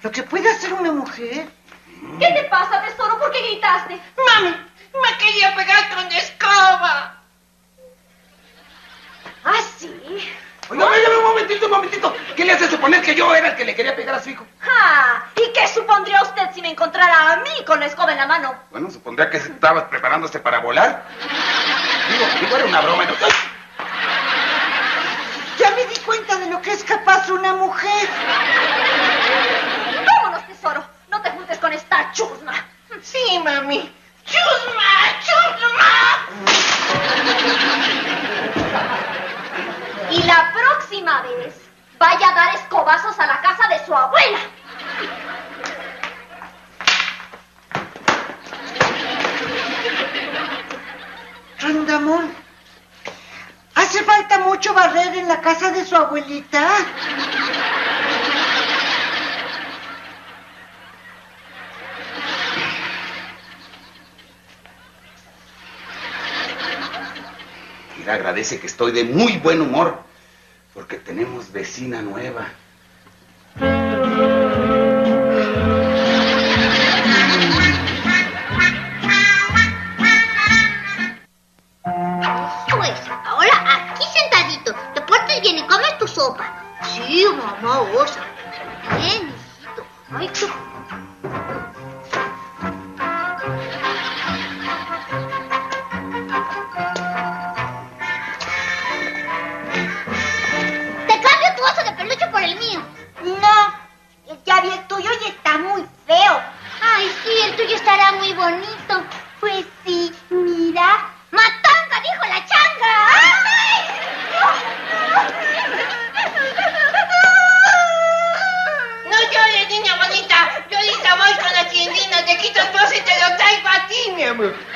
lo que puede hacer una mujer. ¿Qué te pasa, tesoro? ¿Por qué gritaste? Mami, me quería pegar con la escoba. ¿Ah, sí? Oiga, un momentito. ¿Qué le hace suponer que yo era el que le quería pegar a su hijo? Ah, ¿y qué supondría usted si me encontrara a mí con la escoba en la mano? Bueno, supondría que estabas preparándose para volar. Digo, era una broma. ¿No? Ya me di cuenta de lo que es capaz una mujer. Vámonos, tesoro. No te juntes con esta chusma. Sí, mami. ¡Chusma! Y la próxima vez vaya a dar escobazos a la casa de su abuela. Rondamón, ¿hace falta mucho barrer en la casa de su abuelita? Mira, agradece que estoy de muy buen humor, porque tenemos vecina nueva. Eso es. Ahora aquí sentadito. Te portes bien y comes tu sopa. Sí, mamá osa. Bien, hijito. Ay, tú. Te cambio tu oso de peluche por el mío. No, ya vi el tuyo y está muy feo. Ay, sí, el tuyo estará muy bonito. Pues sí, mira. ¡Matanga, dijo la changa! No llores, niña bonita. Yo ahorita voy con la tiendina, te quito el trozo y te lo traigo a ti, mi amor.